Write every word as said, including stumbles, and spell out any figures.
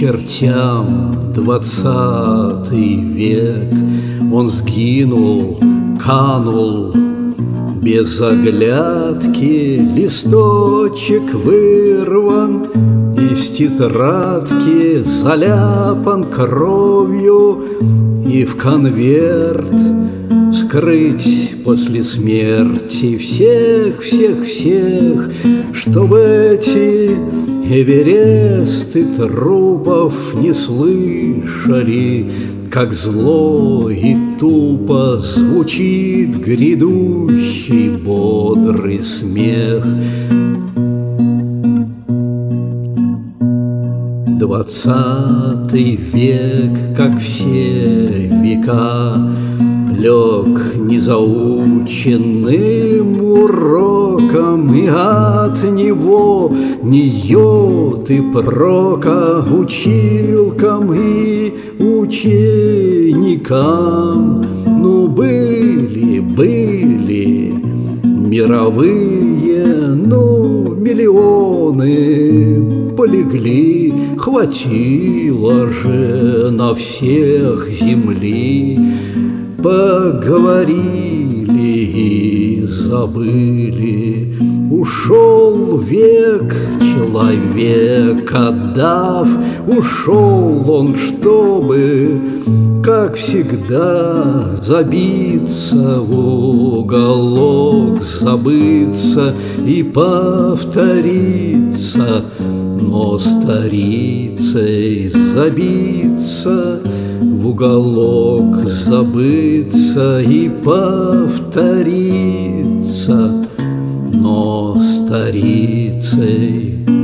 чертям двадцатый век. Он сгинул, канул без оглядки, листочек вырван из тетрадки, заляпан кровью, и в конверт скрыть после смерти всех, всех, всех, чтобы эти эвересты трупов не слышали, как зло и тупо звучит грядущий бодрый смех. Двадцатый век, как все века, лег незаученным уроком, и от него ни йот и прока училкам и ученикам. Ну, были, были мировые, ну, миллионы полегли, хватило же на всех земли. Поговорили и забыли. Ушел век человек, отдав, ушел он, чтобы, как всегда, забиться в уголок, забыться и повториться, но старицей забиться в уголок, забыться и повториться, но старицей